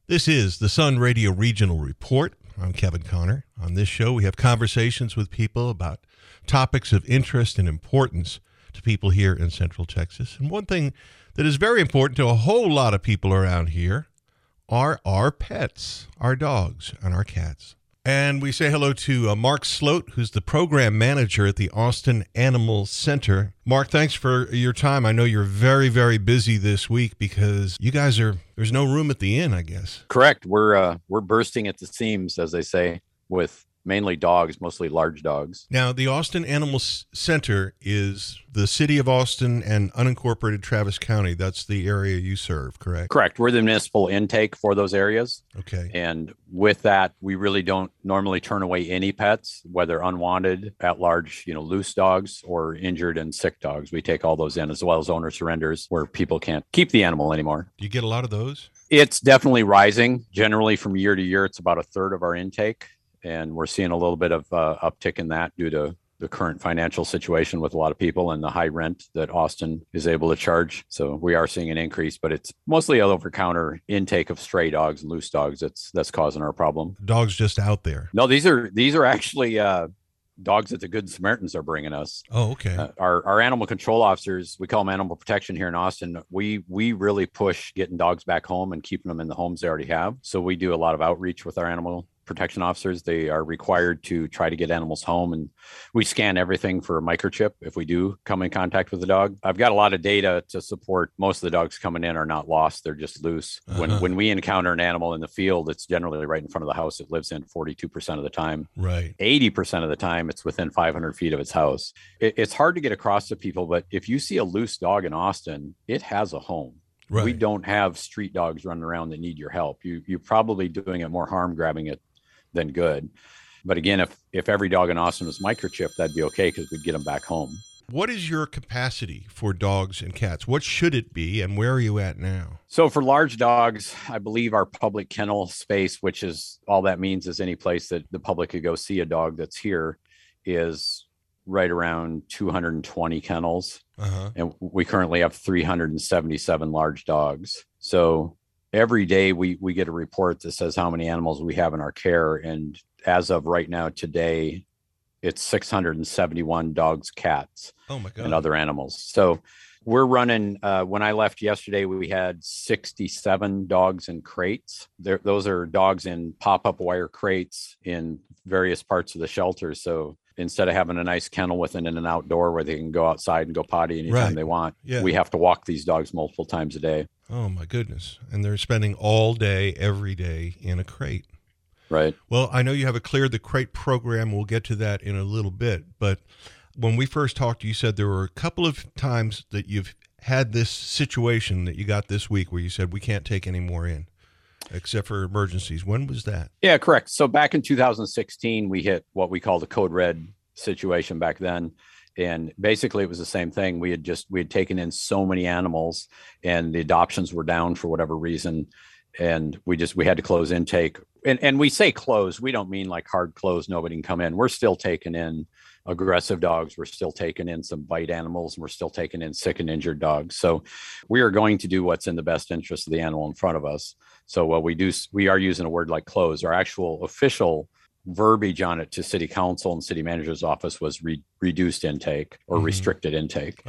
This is the Sun Radio Regional Report. I'm Kevin Connor. On this show, we have conversations with people about topics of interest and importance to people here in Central Texas. And one thing that is very important to a whole lot of people around here are our pets, our dogs and our cats. And we say hello to Mark Sloat, who's the program manager at the Austin Animal Center. Mark, thanks for your time. I know you're very, very busy this week because you guys there's no room at the inn, I guess. Correct. We're bursting at the seams, as they say, with mainly dogs, mostly large dogs. Now, the Austin Animal Center is the city of Austin and unincorporated Travis County. That's the area you serve, correct? Correct. We're the municipal intake for those areas. Okay. And with that, we really don't normally turn away any pets, whether unwanted, at large, loose dogs or injured and sick dogs. We take all those in, as well as owner surrenders where people can't keep the animal anymore. Do you get a lot of those? It's definitely rising. Generally, from year to year, it's about a third of our intake. And we're seeing a little bit of uptick in that due to the current financial situation with a lot of people and the high rent that Austin is able to charge. So we are seeing an increase, but it's mostly an over-counter intake of stray dogs and loose dogs that's causing our problem. Dogs just out there? No, these are actually dogs that the Good Samaritans are bringing us. Oh, okay. Our animal control officers, we call them animal protection here in Austin. We really push getting dogs back home and keeping them in the homes they already have. So we do a lot of outreach with our animal protection officers. They are required to try to get animals home, and we scan everything for a microchip if we do come in contact with the dog. I've got a lot of data to support most of the dogs coming in are not lost. They're just loose. When we encounter an animal in the field, it's generally right in front of the house it lives in 42% of the time. Right. 80% of the time, it's within 500 feet of its house. It's hard to get across to people, but if you see a loose dog in Austin, it has a home. Right. We don't have street dogs running around that need your help. You're probably doing it more harm grabbing it than good. But again, if every dog in Austin was microchipped, that'd be okay because we'd get them back home. What is your capacity for dogs and cats? What should it be, and where are you at now? So for large dogs, I believe our public kennel space, which is all that means is any place that the public could go see a dog that's here, is right around 220 kennels. And we currently have 377 large dogs. So every day we get a report that says how many animals we have in our care. And as of right now, today, it's 671 dogs, cats, oh my God, and other animals. So we're running, when I left yesterday, we had 67 dogs in crates. Those are dogs in pop-up wire crates in various parts of the shelter. So instead of having a nice kennel with an outdoor where they can go outside and go potty anytime they want, we have to walk these dogs multiple times a day. Oh, my goodness. And they're spending all day, every day in a crate. Right. Well, I know you have a Clear the Crate program. We'll get to that in a little bit. But when we first talked, you said there were a couple of times that you've had this situation that you got this week where you said, we can't take any more in, except for emergencies. When was that? Yeah, correct. So back in 2016, we hit what we call the Code Red situation back then. And basically it was the same thing. We had taken in so many animals and the adoptions were down for whatever reason. And we had to close intake. And we say close, we don't mean like hard close, nobody can come in. We're still taking in aggressive dogs. We're still taking in some bite animals, and we're still taking in sick and injured dogs. So we are going to do what's in the best interest of the animal in front of us. So what we are using a word like close. Our actual official verbiage on it to city council and city manager's office was reduced intake or restricted intake.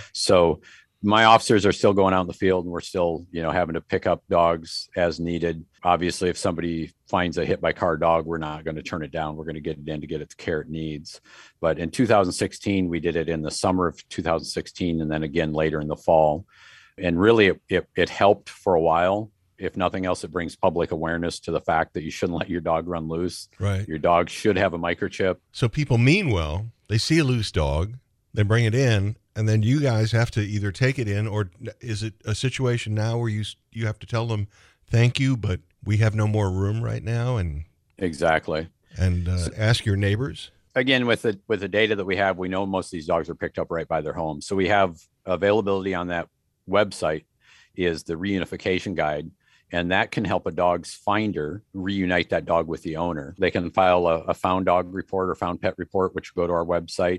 So my officers are still going out in the field, and we're still, having to pick up dogs as needed. Obviously, if somebody finds a hit by car dog, we're not going to turn it down. We're going to get it in to get it the care it needs. But in 2016, we did it in the summer of 2016, and then again later in the fall. And really, it helped for a while. If nothing else, it brings public awareness to the fact that you shouldn't let your dog run loose. Right. Your dog should have a microchip. So people mean well. They see a loose dog, they bring it in, and then you guys have to either take it in, or is it a situation now where you have to tell them, thank you, but we have no more room right now? And exactly. And ask your neighbors. Again, with the data that we have, we know most of these dogs are picked up right by their home. So we have availability on that website is the reunification guide. And that can help a dog's finder reunite that dog with the owner. They can file a found dog report or found pet report, which will go to our website.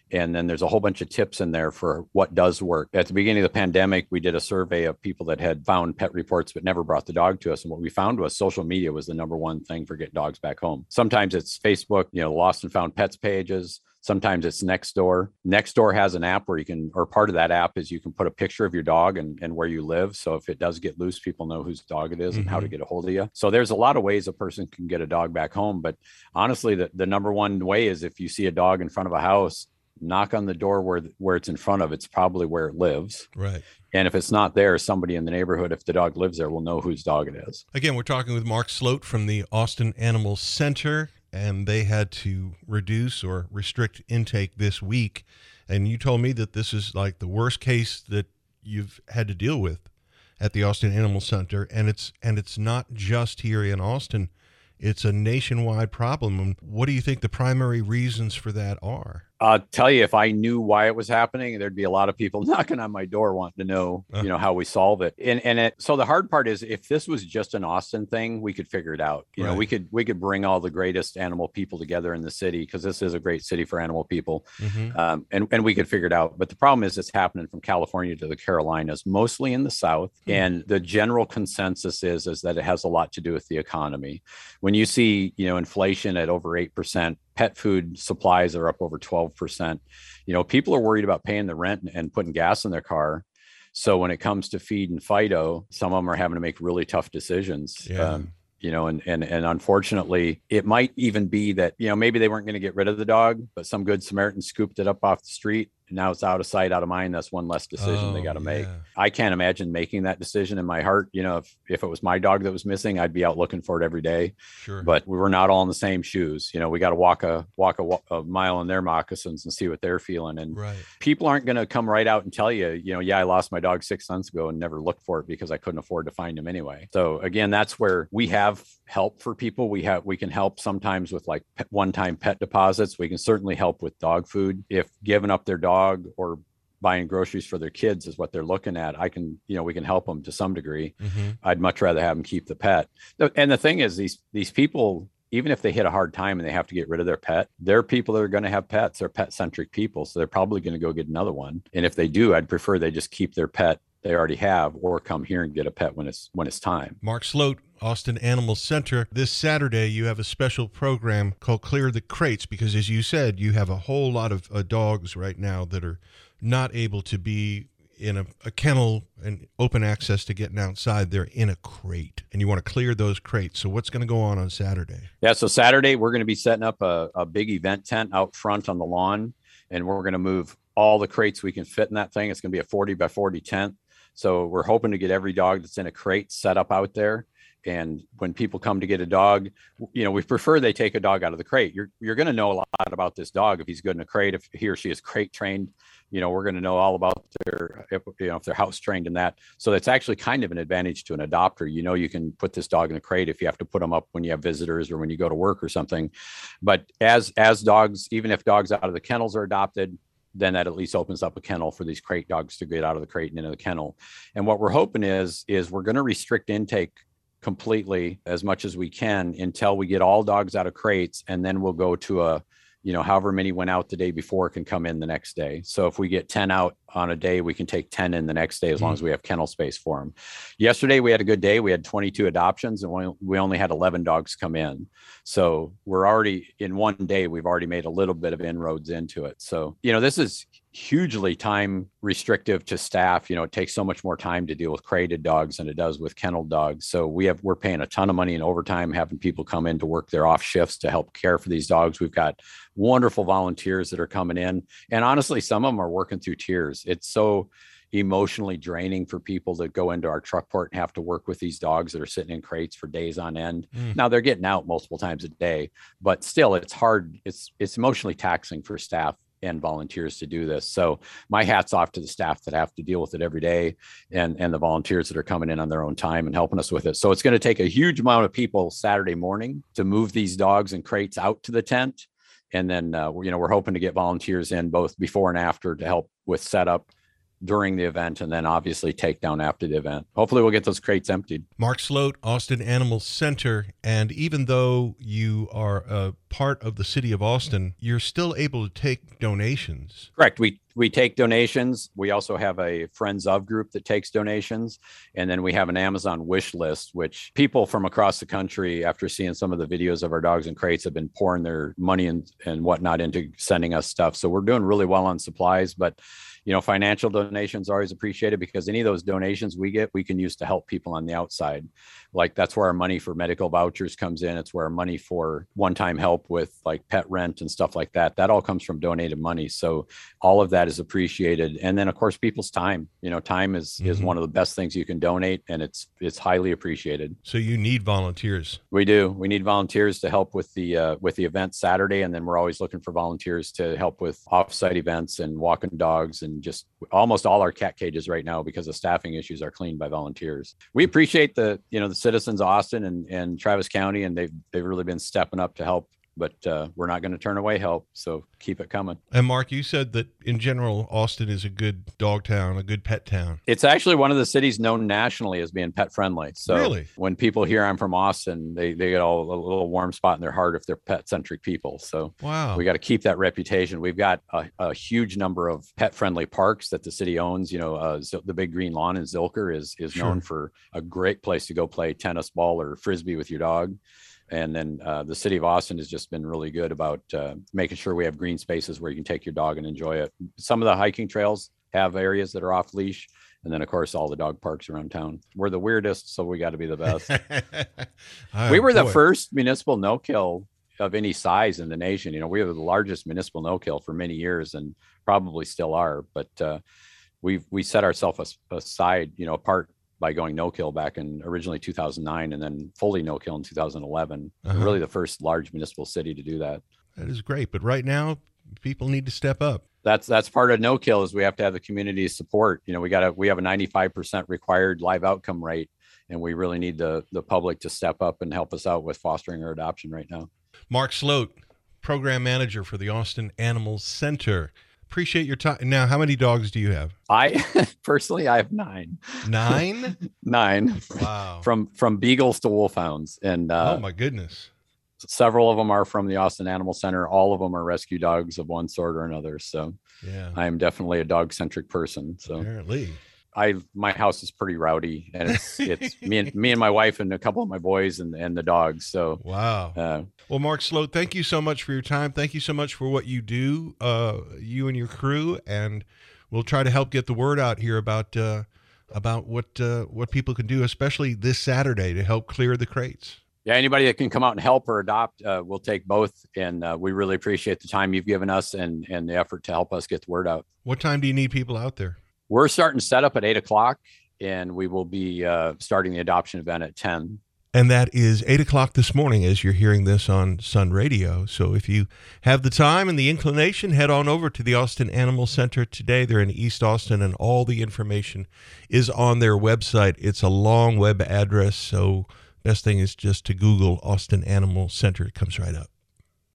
And then there's a whole bunch of tips in there for what does work. At the beginning of the pandemic, we did a survey of people that had found pet reports but never brought the dog to us. And what we found was social media was the number one thing for getting dogs back home. Sometimes it's Facebook, lost and found pets pages. Sometimes it's Nextdoor. Nextdoor has an app where you can, or part of that app is you can put a picture of your dog and where you live. So if it does get loose, people know whose dog it is and how to get a hold of you. So there's a lot of ways a person can get a dog back home. But honestly, the number one way is if you see a dog in front of a house, knock on the door where it's in front of. It's probably where it lives. Right. And if it's not there, somebody in the neighborhood, if the dog lives there, will know whose dog it is. Again, we're talking with Mark Sloat from the Austin Animal Center, and they had to reduce or restrict intake this week. And you told me that this is like the worst case that you've had to deal with at the Austin Animal Center. And it's not just here in Austin. It's a nationwide problem. And what do you think the primary reasons for that are? I'll tell you, if I knew why it was happening, there'd be a lot of people knocking on my door wanting to know, how we solve it. So the hard part is if this was just an Austin thing, we could figure it out. Right. We could bring all the greatest animal people together in the city because this is a great city for animal people. And we could figure it out. But the problem is it's happening from California to the Carolinas, mostly in the South. And the general consensus is that it has a lot to do with the economy. When you see, inflation at over 8%, pet food supplies are up over 12%. People are worried about paying the rent and putting gas in their car. So when it comes to feed and Fido, some of them are having to make really tough decisions. Yeah. And unfortunately, it might even be that, maybe they weren't going to get rid of the dog, but some good Samaritan scooped it up off the street. And now it's out of sight, out of mind. That's one less decision they got to make. I can't imagine making that decision in my heart. If it was my dog that was missing, I'd be out looking for it every day. Sure. But we were not all in the same shoes. We got to walk a mile in their moccasins and see what they're feeling. And right. People aren't going to come right out and tell you, I lost my dog 6 months ago and never looked for it because I couldn't afford to find him anyway. So again, that's where we have help for people. We can help sometimes with like one-time pet deposits. We can certainly help with dog food. If giving up their dog or buying groceries for their kids is what they're looking at, we can help them to some degree. I'd much rather have them keep the pet. And the thing is, these people, even if they hit a hard time and they have to get rid of their pet, they're people that are going to have pets. They're pet-centric people. So they're probably going to go get another one. And if they do, I'd prefer they just keep their pet they already have or come here and get a pet when it's time. Mark Sloat, Austin Animal Center. This Saturday, you have a special program called Clear the Crates because, as you said, you have a whole lot of dogs right now that are not able to be in a kennel and open access to getting outside. They're in a crate, and you want to clear those crates. So what's going to go on Saturday? Yeah, so Saturday, we're going to be setting up a big event tent out front on the lawn, and we're going to move all the crates we can fit in that thing. It's going to be a 40 by 40 tent. So we're hoping to get every dog that's in a crate set up out there. And when people come to get a dog, we prefer they take a dog out of the crate. You're going to know a lot about this dog if he's good in a crate. If he or she is crate trained, we're going to know all about if they're house trained in that. So that's actually kind of an advantage to an adopter. You can put this dog in a crate if you have to put them up when you have visitors or when you go to work or something. But as dogs, even if dogs out of the kennels are adopted, then that at least opens up a kennel for these crate dogs to get out of the crate and into the kennel. And what we're hoping is we're going to restrict intake completely as much as we can until we get all dogs out of crates. And then we'll go to however many went out the day before can come in the next day. So if we get 10 out on a day, we can take 10 in the next day as long as we have kennel space for them. Yesterday, we had a good day. We had 22 adoptions and we only had 11 dogs come in. So we're already in one day, we've already made a little bit of inroads into it. So, this is hugely time restrictive to staff. It takes so much more time to deal with crated dogs than it does with kennel dogs. So we're paying a ton of money in overtime, having people come in to work their off shifts to help care for these dogs. We've got wonderful volunteers that are coming in. And honestly, some of them are working through tears. It's so emotionally draining for people that go into our truck port and have to work with these dogs that are sitting in crates for days on end. Now they're getting out multiple times a day, but still it's hard. It's emotionally taxing for staff and volunteers to do this. So my hat's off to the staff that have to deal with it every day and the volunteers that are coming in on their own time and helping us with it. So it's going to take a huge amount of people Saturday morning to move these dogs and crates out to the tent. And then, we're hoping to get volunteers in both before and after to help with setup, during the event, and then obviously take down after the event. Hopefully we'll get those crates emptied. Mark Sloat, Austin Animal Center. And even though you are a part of the city of Austin, you're still able to take donations. Correct. We take donations. We also have a Friends of group that takes donations. And then we have an Amazon wish list, which people from across the country, after seeing some of the videos of our dogs and crates, have been pouring their money and whatnot into sending us stuff. So we're doing really well on supplies, but financial donations are always appreciated, because any of those donations we get, we can use to help people on the outside. Like, that's where our money for medical vouchers comes in. It's where our money for one-time help with like pet rent and stuff like that. That all comes from donated money. So all of that is appreciated. And then of course, people's time, time is one of the best things you can donate, and it's highly appreciated. So you need volunteers. We do. We need volunteers to help with the event Saturday. And then we're always looking for volunteers to help with offsite events and walking dogs, and just almost all our cat cages right now, because of staffing issues, are cleaned by volunteers. We appreciate the citizens of Austin and Travis County, and they've really been stepping up to help. But we're not going to turn away help. So keep it coming. And Mark, you said that in general, Austin is a good dog town, a good pet town. It's actually one of the cities known nationally as being pet friendly. So really? When people hear I'm from Austin, they get a little warm spot in their heart if they're pet centric people. So wow, we got to keep that reputation. We've got a huge number of pet friendly parks that the city owns. The Big Green Lawn in Zilker is known for a great place to go play tennis ball or frisbee with your dog. And then the city of Austin has just been really good about making sure we have green spaces where you can take your dog and enjoy it. Some of the hiking trails have areas that are off leash. And then, of course, all the dog parks around town. We're the weirdest, so we got to be the best. We were the first municipal no-kill of any size in the nation. We were the largest municipal no-kill for many years, and probably still are. But we set ourselves aside, apart, by going no-kill back in originally 2009, and then fully no-kill in 2011. Really the first large municipal city to do that. That is great. But right now, people need to step up. That's part of no-kill, is we have to have the community support. We have a 95% required live outcome rate, and we really need the public to step up and help us out with fostering or adoption right now. Mark Sloat, program manager for the Austin Animal Center. Appreciate your time. Now, how many dogs do you have? Personally, I have 9. 9? 9. Wow. From beagles to wolfhounds. And oh my goodness. Several of them are from the Austin Animal Center. All of them are rescue dogs of one sort or another. So yeah, I am definitely a dog centric person. So apparently. My house is pretty rowdy, and it's me and my wife and a couple of my boys and the dogs. So wow. Well, Mark Sloat, thank you so much for your time. Thank you so much for what you do, you and your crew, and we'll try to help get the word out here about what people can do, especially this Saturday, to help clear the crates. Yeah, anybody that can come out and help or adopt, we'll take both, and we really appreciate the time you've given us and the effort to help us get the word out. What time do you need people out there? We're starting to set up at 8:00, and we will be starting the adoption event at 10. And that is 8:00 this morning as you're hearing this on Sun Radio. So if you have the time and the inclination, head on over to the Austin Animal Center today. They're in East Austin, and all the information is on their website. It's a long web address, so best thing is just to Google Austin Animal Center. It comes right up.